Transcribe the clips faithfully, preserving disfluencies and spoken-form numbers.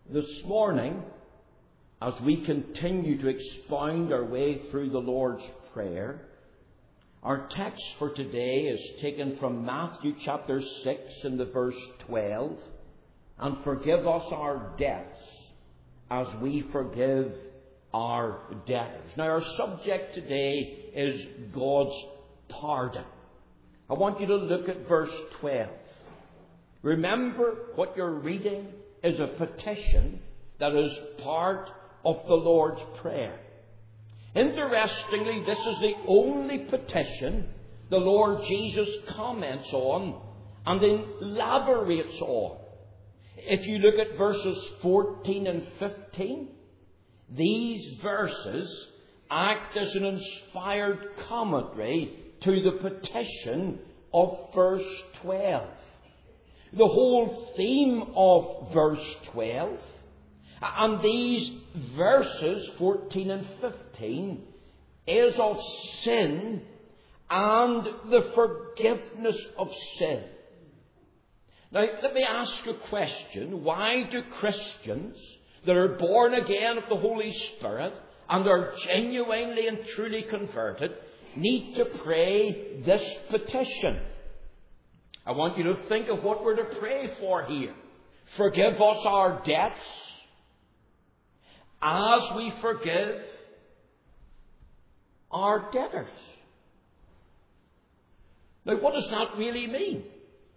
This morning, as we continue to expound our way through the Lord's Prayer, our text for today is taken from Matthew chapter six and the verse twelve. And forgive us our debts as we forgive our debtors. Now, our subject today is God's pardon. I want you to look at verse twelve. Remember, what you're reading is a petition that is part of the Lord's Prayer. Interestingly, this is the only petition the Lord Jesus comments on and elaborates on. If you look at verses fourteen and fifteen, these verses act as an inspired commentary to the petition of verse twelve. The whole theme of verse twelve and these verses fourteen and fifteen is of sin and the forgiveness of sin. Now, let me ask a question. Why do Christians that are born again of the Holy Spirit and are genuinely and truly converted need to pray this petition? I want you to think of what we're to pray for here. Forgive us our debts as we forgive our debtors. Now, what does that really mean?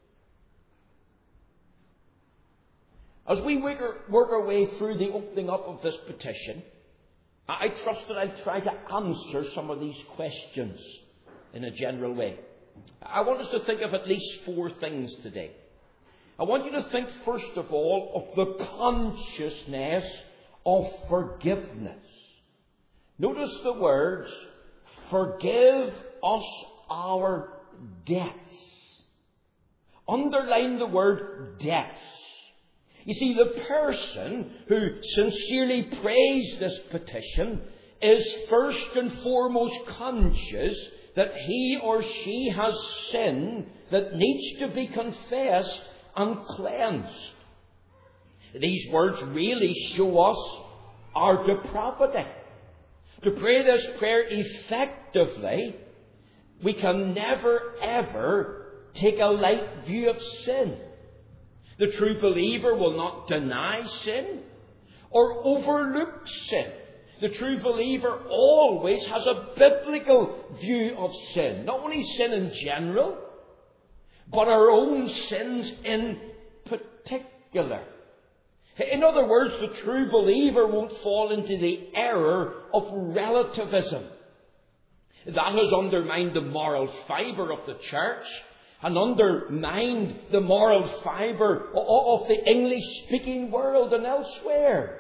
As we work our, work our way through the opening up of this petition, I trust that I'll try to answer some of these questions in a general way. I want us to think of at least four things today. I want you to think, first of all, of the consciousness of forgiveness. Notice the words, forgive us our debts. Underline the word debts. You see, the person who sincerely prays this petition is first and foremost conscious that he or she has sin that needs to be confessed and cleansed. These words really show us our depravity. To pray this prayer effectively, we can never ever take a light view of sin. The true believer will not deny sin or overlook sin. The true believer always has a biblical view of sin. Not only sin in general, but our own sins in particular. In other words, the true believer won't fall into the error of relativism. That has undermined the moral fibre of the church and undermined the moral fibre of the English-speaking world and elsewhere.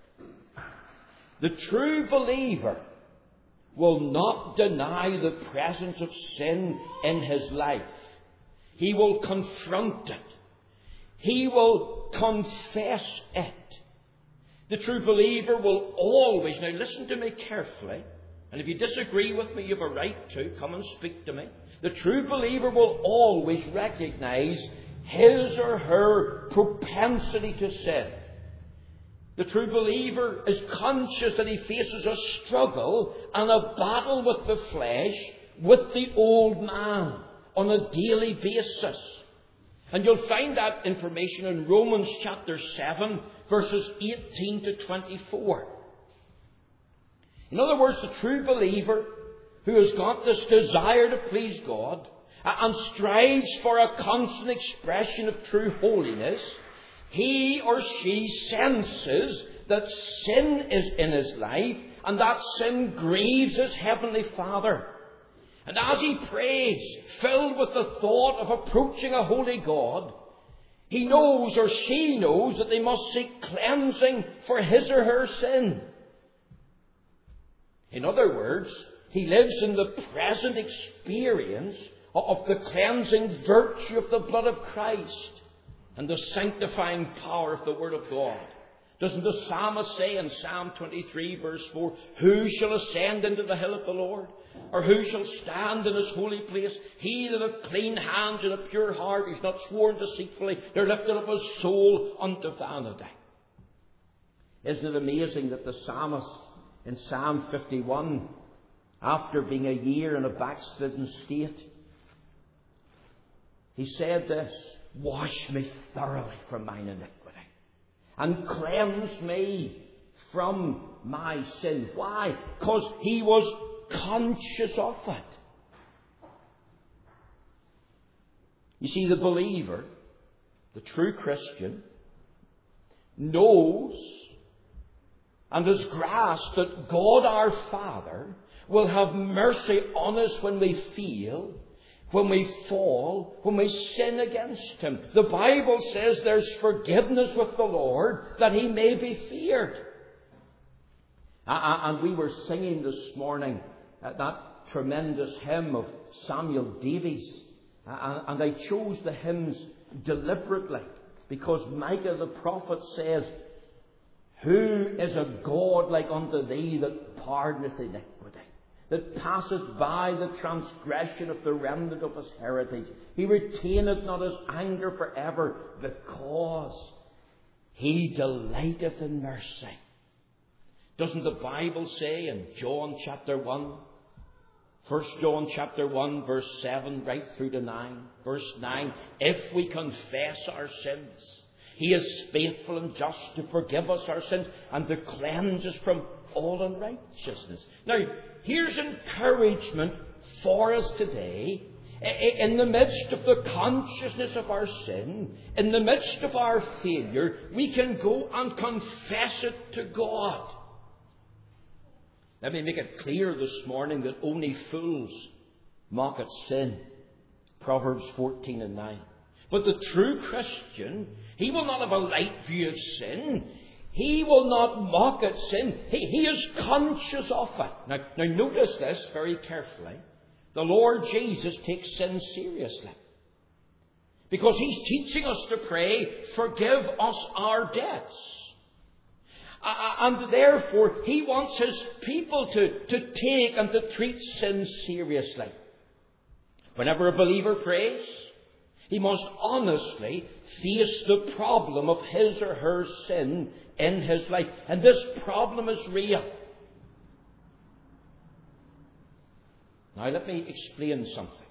The true believer will not deny the presence of sin in his life. He will confront it. He will confess it. The true believer will always, now listen to me carefully, and if you disagree with me, you have a right to come and speak to me. The true believer will always recognize his or her propensity to sin. The true believer is conscious that he faces a struggle and a battle with the flesh, with the old man, on a daily basis. And you'll find that information in Romans chapter seven, verses eighteen to twenty-four. In other words, the true believer who has got this desire to please God and strives for a constant expression of true holiness, he or she senses that sin is in his life and that sin grieves his heavenly Father. And as he prays, filled with the thought of approaching a holy God, he knows or she knows that they must seek cleansing for his or her sin. In other words, he lives in the present experience of the cleansing virtue of the blood of Christ and the sanctifying power of the Word of God. Doesn't the psalmist say in Psalm twenty-three, verse four, who shall ascend into the hill of the Lord? Or who shall stand in his holy place? He that hath clean hands and a pure heart, he's not sworn deceitfully, nor lifted up his soul unto vanity. Isn't it amazing that the psalmist in Psalm fifty-one, after being a year in a backslidden state, he said this, "Wash me thoroughly from mine iniquity, and cleanse me from my sin." Why? Because he was conscious of it. You see, the believer, the true Christian, knows and has grasped that God our Father will have mercy on us when we fail, when we fall, when we sin against Him. The Bible says there's forgiveness with the Lord, that He may be feared. And we were singing this morning that tremendous hymn of Samuel Davies. And I chose the hymns deliberately because Micah the prophet says, "Who is a God like unto thee that pardoneth iniquity, that passeth by the transgression of the remnant of his heritage? He retaineth not his anger forever, because he delighteth in mercy." Doesn't the Bible say in John chapter one, First John chapter one, verse seven, right through to nine, verse nine, "If we confess our sins, He is faithful and just to forgive us our sins and to cleanse us from all unrighteousness." Now, here's encouragement for us today. In the midst of the consciousness of our sin, in the midst of our failure, we can go and confess it to God. Let me make it clear this morning that only fools mock at sin. Proverbs fourteen and nine. But the true Christian, he will not have a light view of sin. He will not mock at sin. He, he is conscious of it. Now, now notice this very carefully. The Lord Jesus takes sin seriously. Because He's teaching us to pray, "Forgive us our debts." And therefore, He wants His people to, to take and to treat sin seriously. Whenever a believer prays, he must honestly face the problem of his or her sin in his life. And this problem is real. Now let me explain something.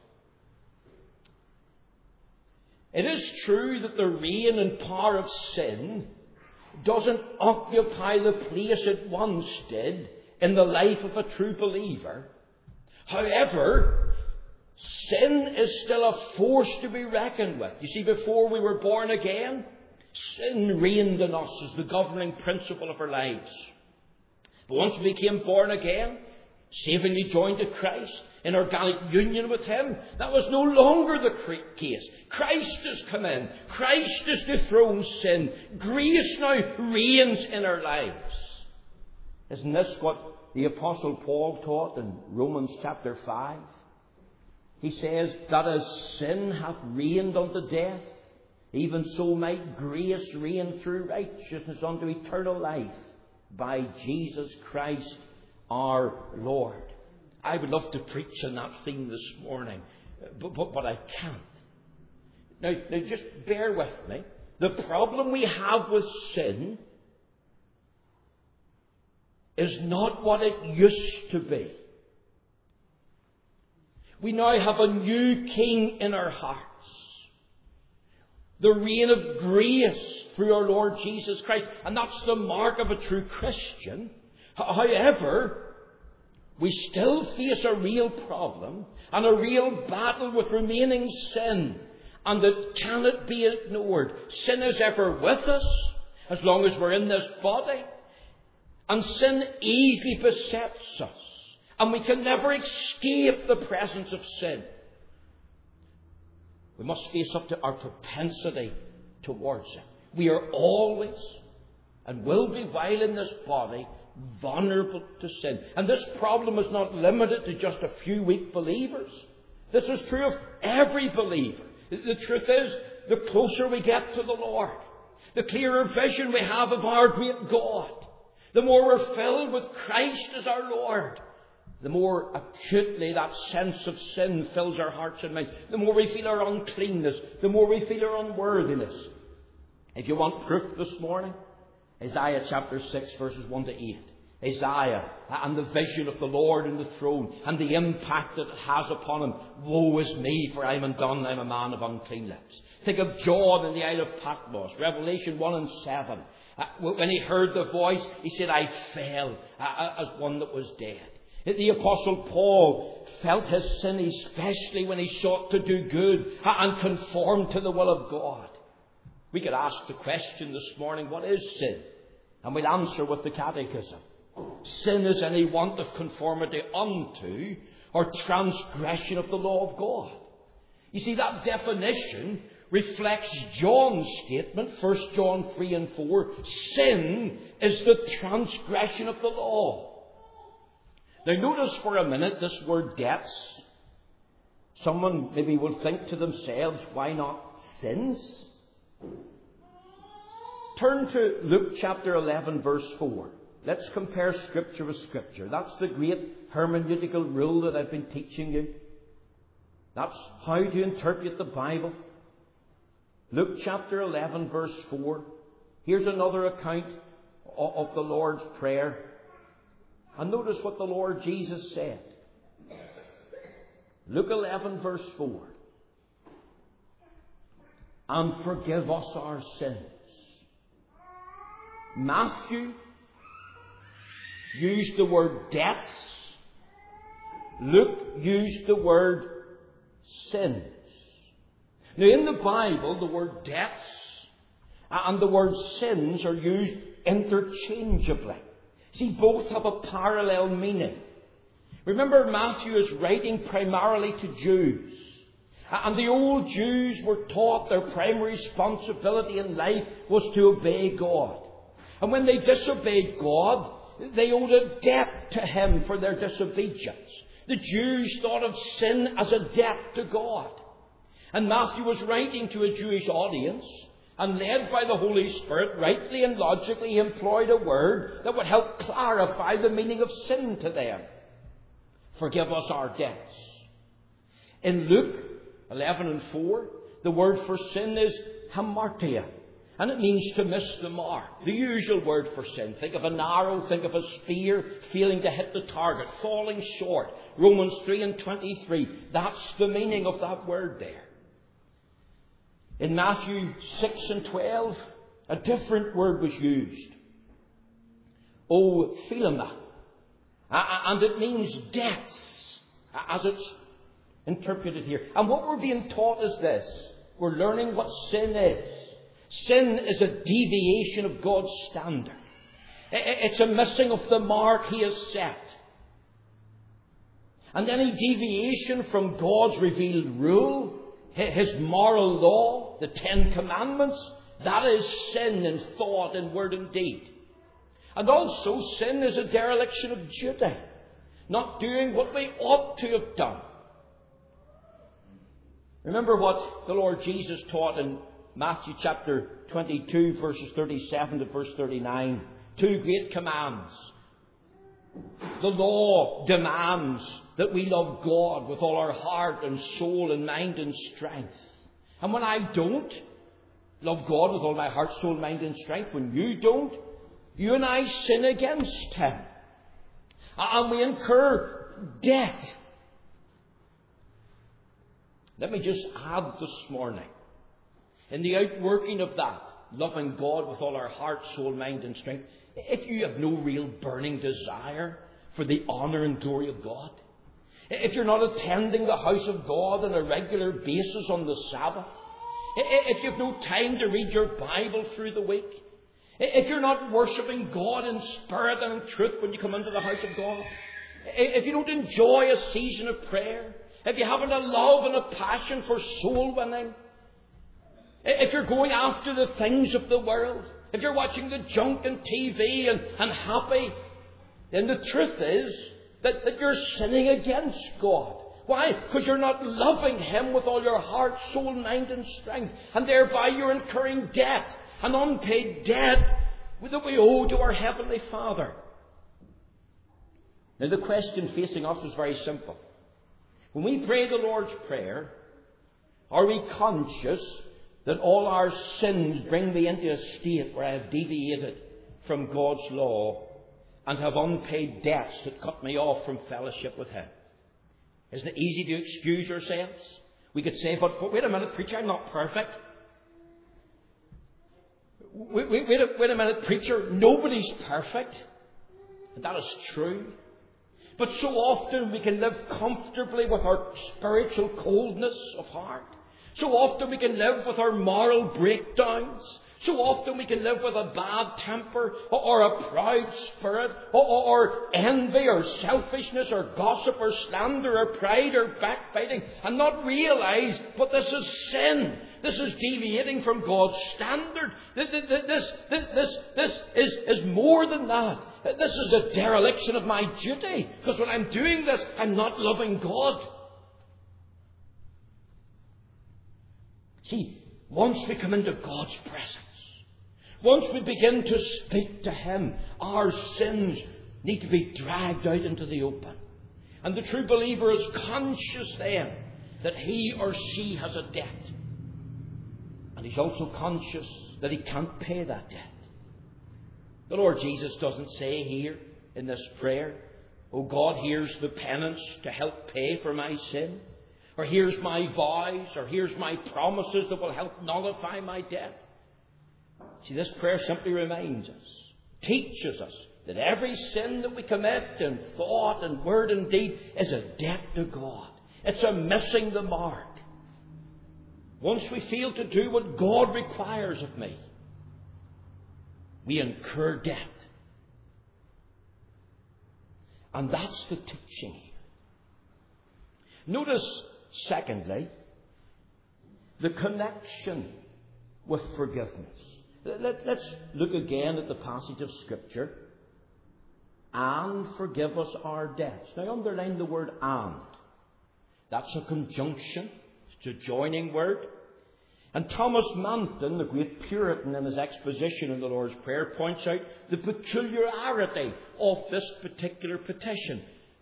It is true that the reign and power of sin doesn't occupy the place it once did in the life of a true believer. However, sin is still a force to be reckoned with. You see, before we were born again, sin reigned in us as the governing principle of our lives. But once we became born again, savingly joined to Christ, in organic union with Him, that was no longer the case. Christ has come in. Christ has dethroned sin. Grace now reigns in our lives. Isn't this what the Apostle Paul taught in Romans chapter five? He says that as sin hath reigned unto death, even so might grace reign through righteousness unto eternal life by Jesus Christ our Lord. I would love to preach on that theme this morning, but, but, but I can't. Now, now, just bear with me. The problem we have with sin is not what it used to be. We now have a new King in our hearts. The reign of grace through our Lord Jesus Christ. And that's the mark of a true Christian. However, we still face a real problem and a real battle with remaining sin. And it cannot be ignored. Sin is ever with us as long as we're in this body. And sin easily besets us. And we can never escape the presence of sin. We must face up to our propensity towards it. We are always, and will be while in this body, vulnerable to sin. And this problem is not limited to just a few weak believers. This is true of every believer. The truth is, the closer we get to the Lord, the clearer vision we have of our great God, the more we're filled with Christ as our Lord, the more acutely that sense of sin fills our hearts and minds, the more we feel our uncleanness, the more we feel our unworthiness. If you want proof this morning, Isaiah chapter six, verses one to eight. Isaiah and the vision of the Lord in the throne and the impact that it has upon him. Woe is me, for I am undone, I am a man of unclean lips. Think of John in the Isle of Patmos, Revelation one and seven. Uh, when he heard the voice, he said, I fell uh, as one that was dead. The Apostle Paul felt his sin, especially when he sought to do good and conform to the will of God. We could ask the question this morning, what is sin? And we'll answer with the Catechism. Sin is any want of conformity unto or transgression of the law of God. You see, that definition reflects John's statement, First John three and four. Sin is the transgression of the law. Now notice for a minute this word debts. Someone maybe will think to themselves, why not sins? Turn to Luke chapter eleven, verse four. Let's compare Scripture with Scripture. That's the great hermeneutical rule that I've been teaching you. That's how to interpret the Bible. Luke chapter eleven, verse four. Here's another account of the Lord's Prayer. And notice what the Lord Jesus said. Luke eleven, verse four. And forgive us our sins. Matthew used the word debts. Luke used the word sins. Now in the Bible, the word debts and the word sins are used interchangeably. See, both have a parallel meaning. Remember, Matthew is writing primarily to Jews. And the old Jews were taught their primary responsibility in life was to obey God. And when they disobeyed God, they owed a debt to Him for their disobedience. The Jews thought of sin as a debt to God. And Matthew was writing to a Jewish audience, and led by the Holy Spirit, rightly and logically, he employed a word that would help clarify the meaning of sin to them. Forgive us our debts. In Luke eleven and four, the word for sin is hamartia. And it means to miss the mark. The usual word for sin. Think of an arrow, think of a spear, failing to hit the target, falling short. Romans three and twenty-three. That's the meaning of that word there. In Matthew six and twelve, a different word was used. O philema. And it means debts, as it's interpreted here. And what we're being taught is this. We're learning what sin is. Sin is a deviation of God's standard. It's a missing of the mark He has set. And any deviation from God's revealed rule, His moral law, the Ten Commandments, that is sin in thought and word and deed. And also sin is a dereliction of duty, not doing what we ought to have done. Remember what the Lord Jesus taught in Matthew chapter twenty-two, verses thirty-seven to verse thirty-nine. Two great commands. The law demands that we love God with all our heart and soul and mind and strength. And when I don't love God with all my heart, soul, mind and strength, when you don't, you and I sin against Him. And we incur debt. Let me just add this morning, in the outworking of that, loving God with all our heart, soul, mind and strength, if you have no real burning desire for the honour and glory of God, if you're not attending the house of God on a regular basis on the Sabbath, if you have no time to read your Bible through the week, if you're not worshipping God in spirit and in truth when you come into the house of God, if you don't enjoy a season of prayer, if you haven't a love and a passion for soul winning, if you're going after the things of the world, if you're watching the junk and T V and, and happy, then the truth is that, that you're sinning against God. Why? Because you're not loving Him with all your heart, soul, mind and strength. And thereby you're incurring debt, an unpaid debt that we owe to our Heavenly Father. Now the question facing us is very simple. When we pray the Lord's Prayer, are we conscious that all our sins bring me into a state where I have deviated from God's law and have unpaid debts that cut me off from fellowship with Him. Isn't it easy to excuse ourselves? We could say, but, but wait a minute, preacher, I'm not perfect. Wait, wait, wait, a, wait a minute, preacher, nobody's perfect. And that is true. But so often we can live comfortably with our spiritual coldness of heart. So often we can live with our moral breakdowns. So often we can live with a bad temper, or, or a proud spirit, or, or, or envy, or selfishness, or gossip, or slander, or pride, or backbiting, and not realise, but this is sin. This is deviating from God's standard. This, this, this, this, this is, is more than that. This is a dereliction of my duty. Because when I'm doing this, I'm not loving God. See, once we come into God's presence, once we begin to speak to Him, our sins need to be dragged out into the open. And the true believer is conscious then that he or she has a debt. And he's also conscious that he can't pay that debt. The Lord Jesus doesn't say here in this prayer, "Oh God, here's the penance to help pay for my sin," or "Here's my vows," or "Here's my promises that will help nullify my debt." See, this prayer simply reminds us, teaches us, that every sin that we commit in thought and word and deed is a debt to God. It's a missing the mark. Once we fail to do what God requires of me, we incur debt. And that's the teaching here. Notice, secondly, the connection with forgiveness. Let, let's look again at the passage of Scripture. And forgive us our debts. Now underline the word "and." That's a conjunction. It's a joining word. And Thomas Manton, the great Puritan, in his exposition in the Lord's Prayer, points out the peculiarity of this particular petition.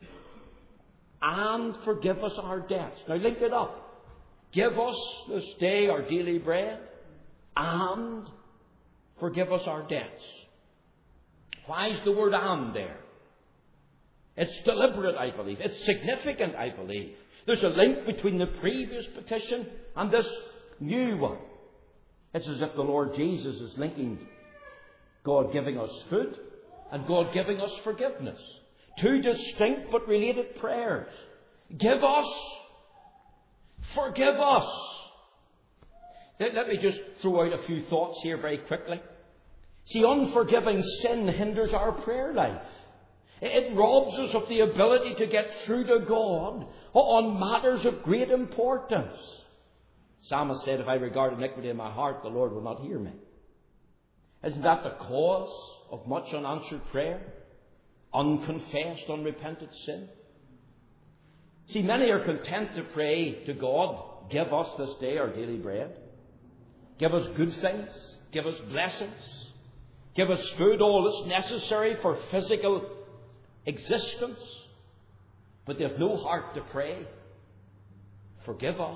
And forgive us our debts. Now link it up. Give us this day our daily bread, and forgive us our debts. Why is the word "and" there? It's deliberate, I believe. It's significant, I believe. There's a link between the previous petition and this new one. It's as if the Lord Jesus is linking God giving us food and God giving us forgiveness. Two distinct but related prayers. Give us, forgive us. Let me just throw out a few thoughts here very quickly. See, unforgiving sin hinders our prayer life. It robs us of the ability to get through to God on matters of great importance. Psalmist said, "If I regard iniquity in my heart, the Lord will not hear me." Isn't that the cause of much unanswered prayer? Unconfessed, unrepented sin? See, many are content to pray to God, "Give us this day our daily bread. Give us good things. Give us blessings. Give us food, all that's necessary for physical existence." But they have no heart to pray, "Forgive us."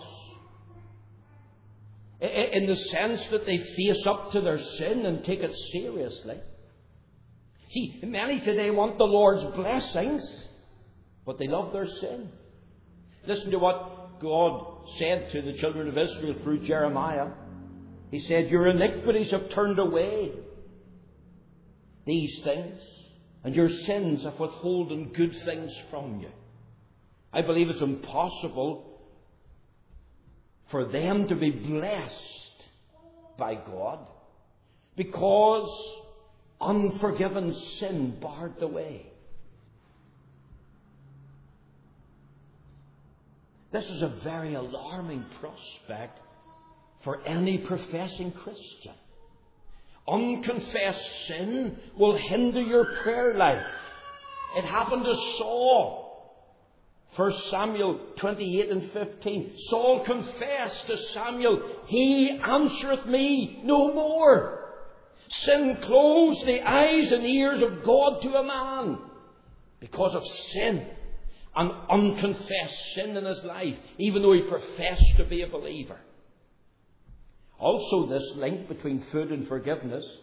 In the sense that they face up to their sin and take it seriously. See, many today want the Lord's blessings, but they love their sin. Listen to what God said to the children of Israel through Jeremiah. He said, "Your iniquities have turned away these things, and your sins have withholden good things from you." I believe it's impossible for them to be blessed by God because unforgiven sin barred the way. This is a very alarming prospect for any professing Christian. Unconfessed sin will hinder your prayer life. It happened to Saul. First Samuel twenty-eight and fifteen. Saul confessed to Samuel, "He answereth me no more." Sin closed the eyes and ears of God to a man because of sin, and unconfessed sin in his life, even though he professed to be a believer. Also, this link between food and forgiveness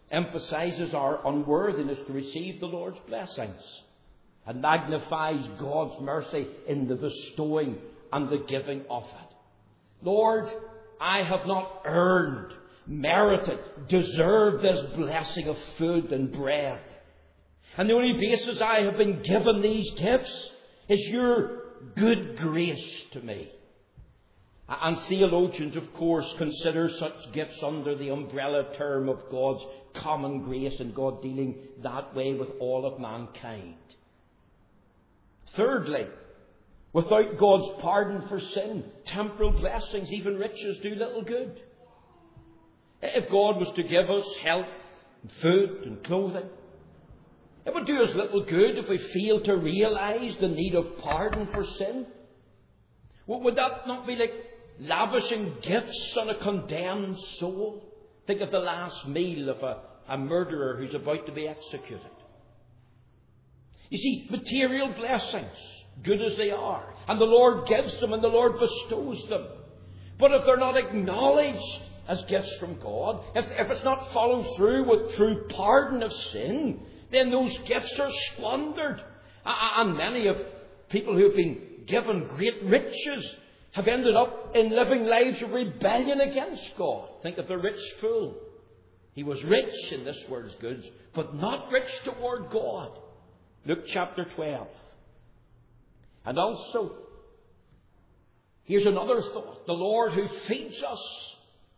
emphasizes our unworthiness to receive the Lord's blessings and magnifies God's mercy in the bestowing and the giving of it. Lord, I have not earned, merited, deserved this blessing of food and bread. And the only basis I have been given these gifts is your good grace to me. And theologians, of course, consider such gifts under the umbrella term of God's common grace and God dealing that way with all of mankind. Thirdly, without God's pardon for sin, temporal blessings, even riches, do little good. If God was to give us health, and food and clothing, it would do us little good if we fail to realise the need of pardon for sin. Would that not be like lavishing gifts on a condemned soul? Think of the last meal of a, a murderer who's about to be executed. You see, material blessings, good as they are, and the Lord gives them and the Lord bestows them. But if they're not acknowledged as gifts from God, if, if it's not followed through with true pardon of sin, then those gifts are squandered. And many of people who have been given great riches have ended up in living lives of rebellion against God. Think of the rich fool. He was rich in this world's goods, but not rich toward God. Luke chapter twelve. And also, here's another thought. The Lord who feeds us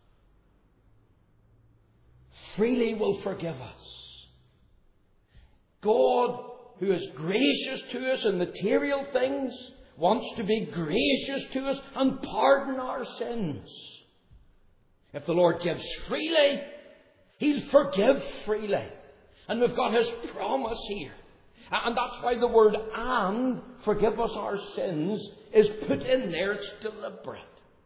freely will forgive us. God, who is gracious to us in material things, wants to be gracious to us and pardon our sins. If the Lord gives freely, He'll forgive freely. And we've got His promise here. And that's why the word "and," forgive us our sins, is put in there. It's deliberate.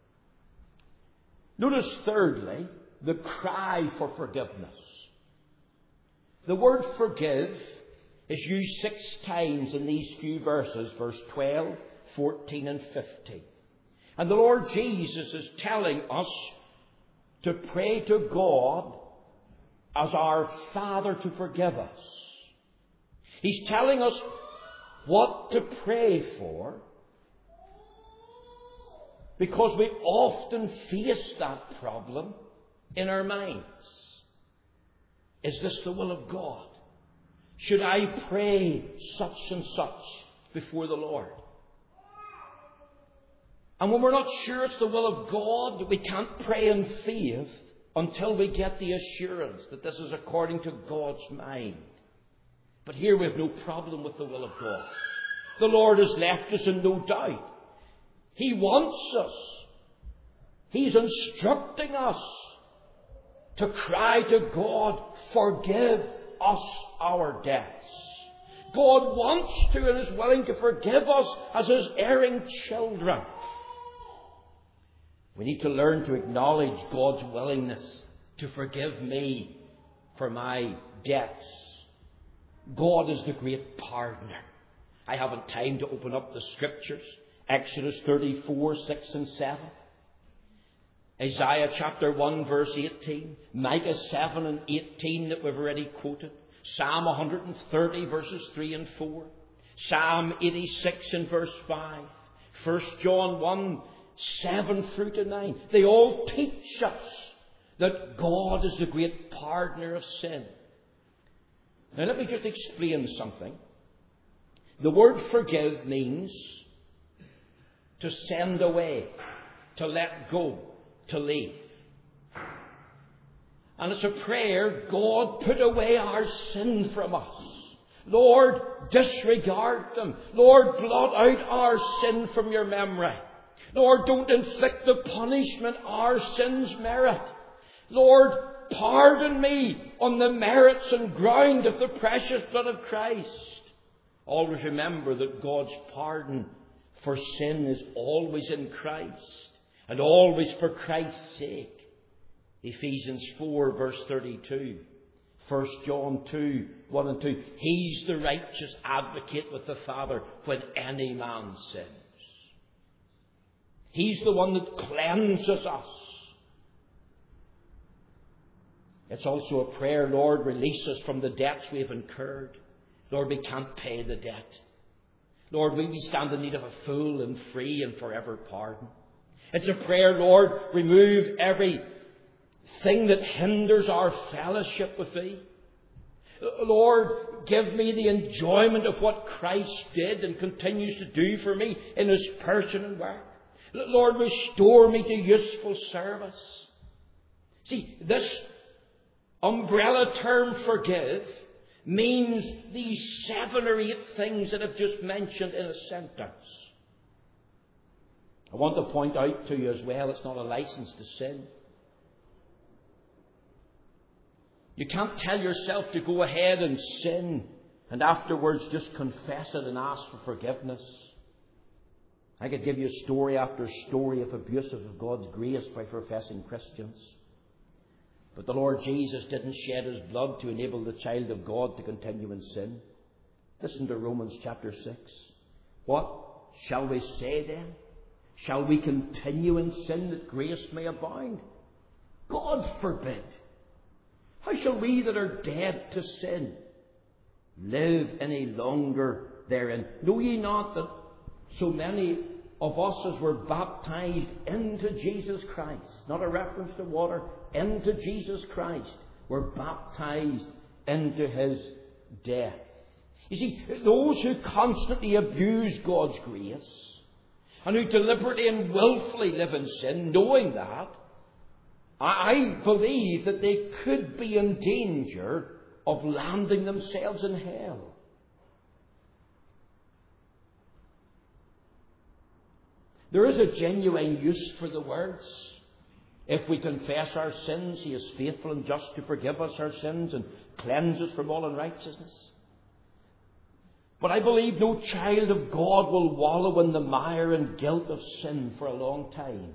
Notice thirdly, the cry for forgiveness. The word "forgive" is used six times in these few verses, verse twelve, fourteen and fifteen. And the Lord Jesus is telling us to pray to God as our Father to forgive us. He's telling us what to pray for, because we often face that problem in our minds. Is this the will of God? Should I pray such and such before the Lord? And when we're not sure it's the will of God, we can't pray in faith until we get the assurance that this is according to God's mind. But here we have no problem with the will of God. The Lord has left us in no doubt. He wants us. He's instructing us to cry to God, forgive us our debts. God wants to and is willing to forgive us as His erring children. We need to learn to acknowledge God's willingness to forgive me for my debts. God is the great pardoner. I haven't time to open up the Scriptures. Exodus thirty-four, six and seven. Isaiah chapter one, verse eighteen. Micah seven and eighteen that we've already quoted. Psalm one hundred thirty, verses three and four. Psalm eighty-six and verse five. First John one, seven through to nine. They all teach us that God is the great pardoner of sin. Now let me just explain something. The word forgive means to send away, to let go, to leave. And it's a prayer, God, put away our sin from us. Lord, disregard them. Lord, blot out our sin from your memory. Lord, don't inflict the punishment our sins merit. Lord, pardon me on the merits and ground of the precious blood of Christ. Always remember that God's pardon for sin is always in Christ and always for Christ's sake. Ephesians four, verse thirty-two. First John two, one and two. He's the righteous advocate with the Father when any man sins. He's the one that cleanses us. It's also a prayer, Lord, release us from the debts we have incurred. Lord, we can't pay the debt. Lord, we stand in need of a full and free and forever pardon. It's a prayer, Lord, remove everything that hinders our fellowship with Thee. Lord, give me the enjoyment of what Christ did and continues to do for me in His person and work. Lord, restore me to useful service. See, this umbrella term forgive means these seven or eight things that I've just mentioned in a sentence. I want to point out to you as well, it's not a license to sin. You can't tell yourself to go ahead and sin and afterwards just confess it and ask for forgiveness. I could give you story after story of abuse of God's grace by professing Christians. But the Lord Jesus didn't shed His blood to enable the child of God to continue in sin. Listen to Romans chapter six. What shall we say then? Shall we continue in sin that grace may abound? God forbid. How shall we that are dead to sin live any longer therein? Know ye not that so many of us as were baptized into Jesus Christ, not a reference to water, into Jesus Christ, were baptized into His death. You see, those who constantly abuse God's grace and who deliberately and willfully live in sin, knowing that, I believe that they could be in danger of landing themselves in hell. There is a genuine use for the words. If we confess our sins, He is faithful and just to forgive us our sins and cleanse us from all unrighteousness. But I believe no child of God will wallow in the mire and guilt of sin for a long time.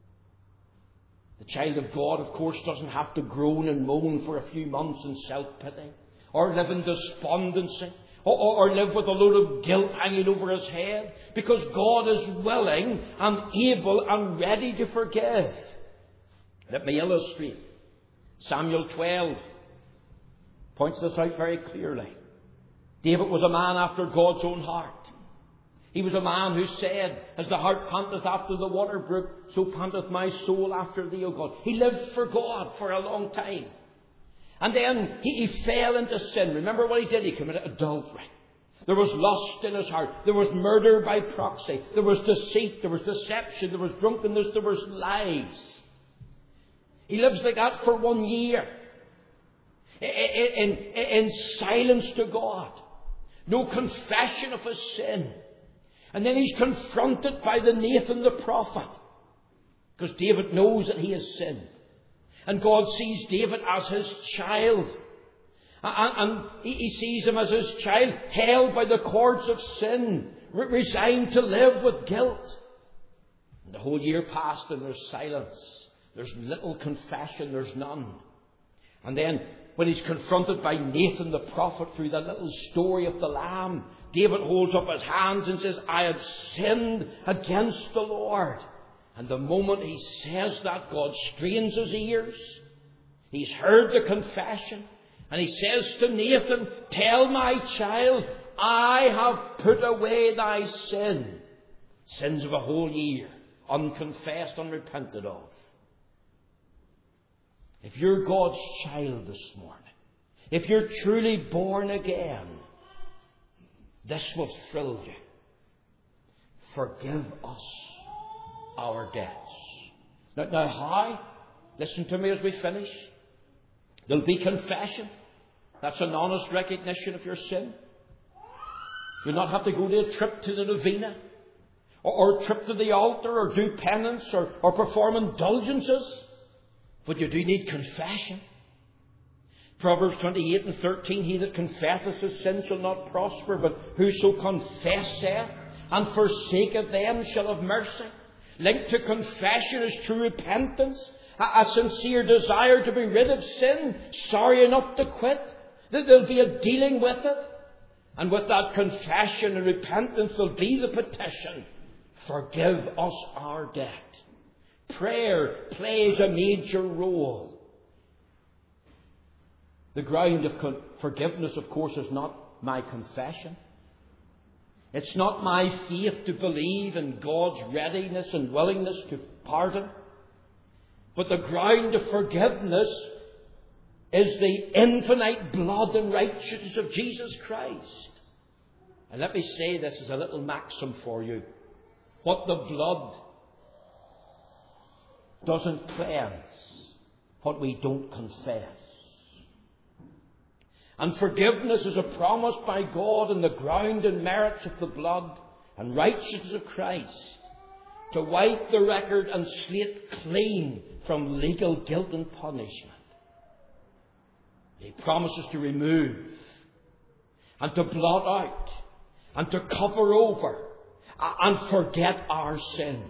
The child of God, of course, doesn't have to groan and moan for a few months in self-pity, or live in despondency, or, or, or live with a load of guilt hanging over his head, because God is willing and able and ready to forgive. Let me illustrate. Samuel twelve points this out very clearly. David was a man after God's own heart. He was a man who said, as the hart panteth after the water brook, so panteth my soul after Thee, O God. He lived for God for a long time. And then he, he fell into sin. Remember what he did? He committed adultery. There was lust in his heart. There was murder by proxy. There was deceit. There was deception. There was drunkenness. There was lies. He lives like that for one year. In, in, in silence to God. No confession of his sin. And then he's confronted by the Nathan the prophet. Because David knows that he has sinned. And God sees David as his child. And, and he, he sees him as his child, held by the cords of sin, re- resigned to live with guilt. And the whole year passed and there's silence. There's little confession, there's none. And then when he's confronted by Nathan the prophet through the little story of the lamb, David holds up his hands and says, I have sinned against the Lord. And the moment he says that, God strains his ears. He's heard the confession. And he says to Nathan, tell my child, I have put away thy sin. Sins of a whole year, unconfessed, unrepented of. If you're God's child this morning, if you're truly born again, this will thrill you. Forgive us our debts. Now, now how? Listen to me as we finish. There'll be confession. That's an honest recognition of your sin. You'll not have to go to a trip to the novena, or, or a trip to the altar, or do penance, or, or perform indulgences. But you do need confession. Proverbs twenty-eight and thirteen, he that confesseth his sin shall not prosper, but whoso confesseth and forsaketh them shall have mercy. Linked to confession is true repentance, a, a sincere desire to be rid of sin, sorry enough to quit. That there'll be a dealing with it. And with that confession and repentance there'll be the petition, forgive us our debt. Prayer plays a major role. The ground of con- forgiveness, of course, is not my confession. It's not my faith to believe in God's readiness and willingness to pardon. But the ground of forgiveness is the infinite blood and righteousness of Jesus Christ. And let me say this as a little maxim for you. What the blood doesn't cleanse, what we don't confess. And forgiveness is a promise by God in the ground and merits of the blood and righteousness of Christ to wipe the record and slate clean from legal guilt and punishment. He promises to remove and to blot out and to cover over and forget our sins.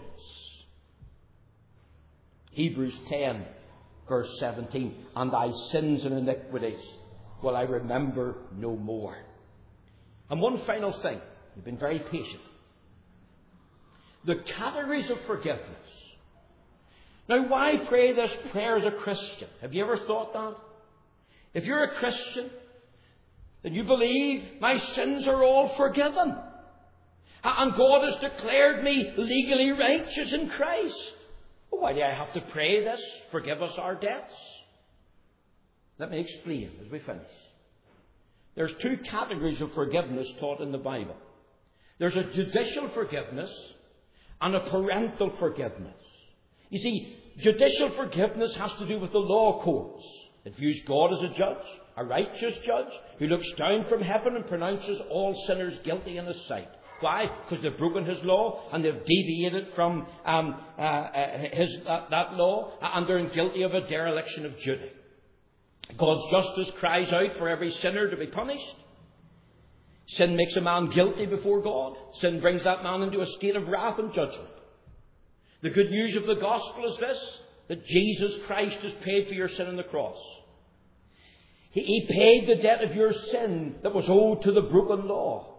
Hebrews ten, verse seventeen, and thy sins and iniquities will I remember no more. And one final thing. You've been very patient. The categories of forgiveness. Now, why pray this prayer as a Christian? Have you ever thought that? If you're a Christian, then you believe my sins are all forgiven. And God has declared me legally righteous in Christ. Well, why do I have to pray this? Forgive us our debts. Let me explain as we finish. There's two categories of forgiveness taught in the Bible. There's a judicial forgiveness and a parental forgiveness. You see, judicial forgiveness has to do with the law courts. It views God as a judge, a righteous judge, who looks down from heaven and pronounces all sinners guilty in His sight. Why? Because they've broken His law and they've deviated from um, uh, uh, his, uh, that law, and they're guilty of a dereliction of duty. God's justice cries out for every sinner to be punished. Sin makes a man guilty before God. Sin brings that man into a state of wrath and judgment. The good news of the gospel is this, that Jesus Christ has paid for your sin on the cross. He, he paid the debt of your sin that was owed to the broken law.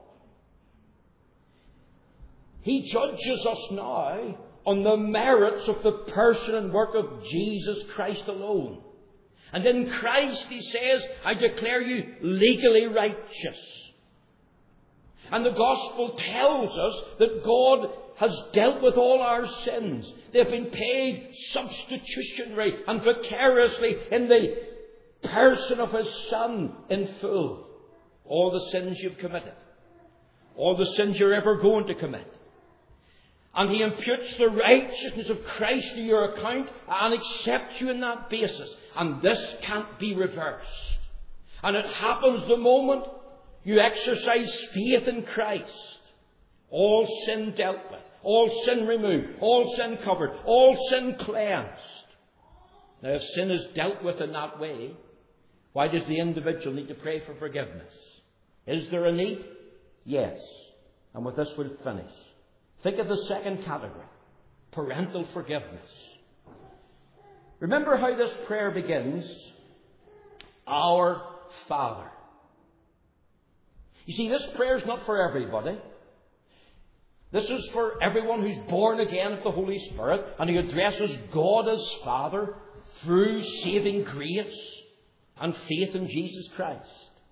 He judges us now on the merits of the person and work of Jesus Christ alone. And in Christ, He says, I declare you legally righteous. And the gospel tells us that God has dealt with all our sins. They've been paid substitutionary and vicariously in the person of His Son in full. All the sins you've committed. All the sins you're ever going to commit. And He imputes the righteousness of Christ to your account and accepts you on that basis. And this can't be reversed. And it happens the moment you exercise faith in Christ. All sin dealt with. All sin removed. All sin covered. All sin cleansed. Now, if sin is dealt with in that way, why does the individual need to pray for forgiveness? Is there a need? Yes. And with this we'll finish. Think of the second category, parental forgiveness. Remember how this prayer begins? Our Father. You see, this prayer is not for everybody. This is for everyone who's born again of the Holy Spirit and who addresses God as Father through saving grace and faith in Jesus Christ.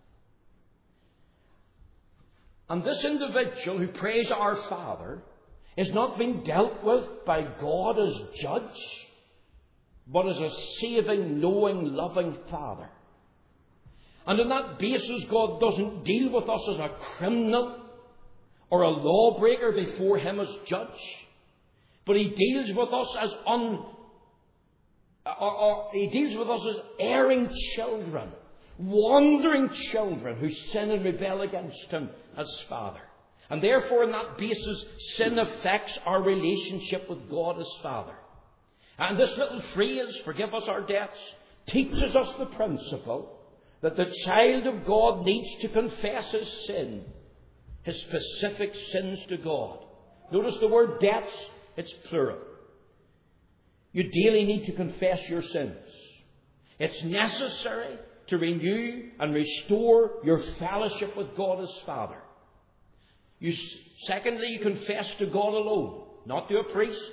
And this individual who prays our Father is not being dealt with by God as judge, but as a saving, knowing, loving Father. And on that basis, God doesn't deal with us as a criminal or a lawbreaker before Him as judge, but He deals with us as un, or, or He deals with us as erring children, wandering children who sin and rebel against Him as Father. And therefore, on that basis, sin affects our relationship with God as Father. And this little phrase, forgive us our debts, teaches us the principle that the child of God needs to confess his sin, his specific sins to God. Notice the word debts, it's plural. You daily need to confess your sins. It's necessary to renew and restore your fellowship with God as Father. You, secondly, you confess to God alone, not to a priest.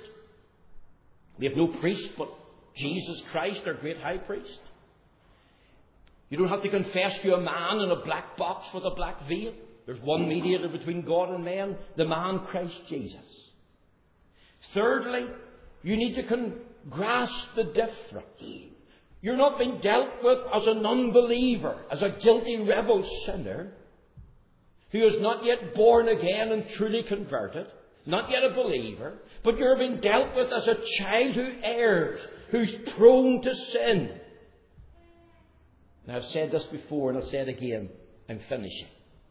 We have no priest but Jesus Christ, our great high priest. You don't have to confess to a man in a black box with a black veil. There's one mediator between God and man, the man Christ Jesus. Thirdly, you need to con- grasp the difference. You're not being dealt with as an unbeliever, as a guilty rebel sinner who is not yet born again and truly converted, not yet a believer, but you're being dealt with as a child who errs, who's prone to sin. Now, I've said this before and I'll say it again. I'm finishing.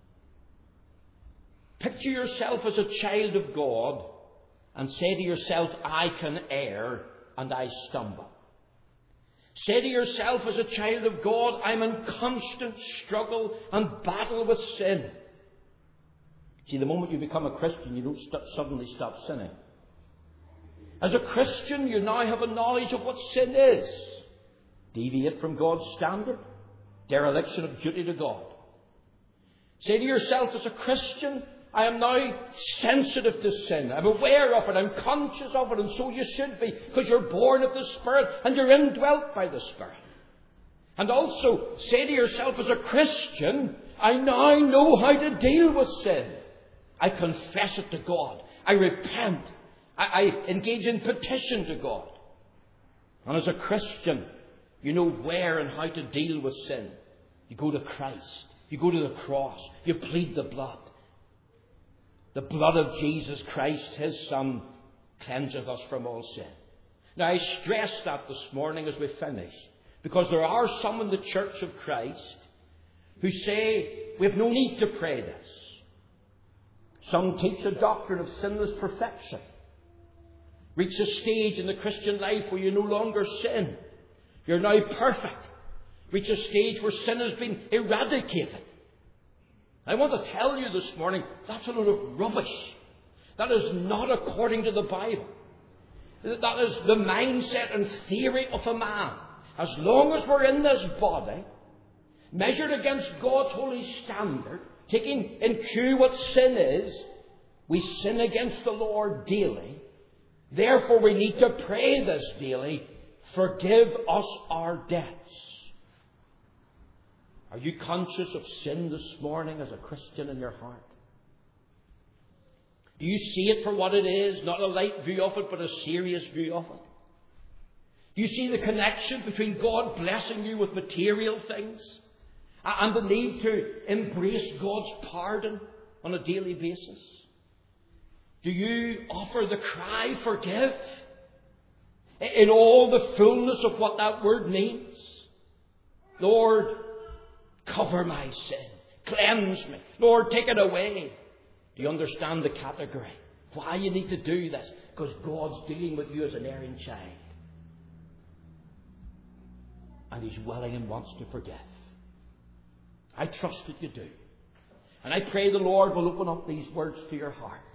Picture yourself as a child of God and say to yourself, I can err and I stumble. Say to yourself as a child of God, I'm in constant struggle and battle with sin. See, the moment you become a Christian, you don't st- suddenly stop sinning. As a Christian, you now have a knowledge of what sin is. Deviate from God's standard. Dereliction of duty to God. Say to yourself, as a Christian, I am now sensitive to sin. I'm aware of it. I'm conscious of it. And so you should be, because you're born of the Spirit and you're indwelt by the Spirit. And also, say to yourself, as a Christian, I now know how to deal with sin. I confess it to God. I repent. I, I engage in petition to God. And as a Christian, you know where and how to deal with sin. You go to Christ. You go to the cross. You plead the blood. The blood of Jesus Christ, His Son, cleanseth us from all sin. Now, I stress that this morning as we finish, because there are some in the Church of Christ who say we have no need to pray this. Some teach a doctrine of sinless perfection. Reach a stage in the Christian life where you no longer sin. You're now perfect. Reach a stage where sin has been eradicated. I want to tell you this morning, that's a load of rubbish. That is not according to the Bible. That is the mindset and theory of a man. As long as we're in this body, measured against God's holy standard, taking in cue what sin is, we sin against the Lord daily. Therefore, we need to pray this daily, forgive us our debts. Are you conscious of sin this morning as a Christian in your heart? Do you see it for what it is? Not a light view of it, but a serious view of it? Do you see the connection between God blessing you with material things and the need to embrace God's pardon on a daily basis? Do you offer the cry, forgive, in all the fullness of what that word means? Lord, cover my sin. Cleanse me. Lord, take it away. Do you understand the category? Why you need to do this? Because God's dealing with you as an erring child. And He's willing and wants to forgive. I trust that you do. And I pray the Lord will open up these words to your heart.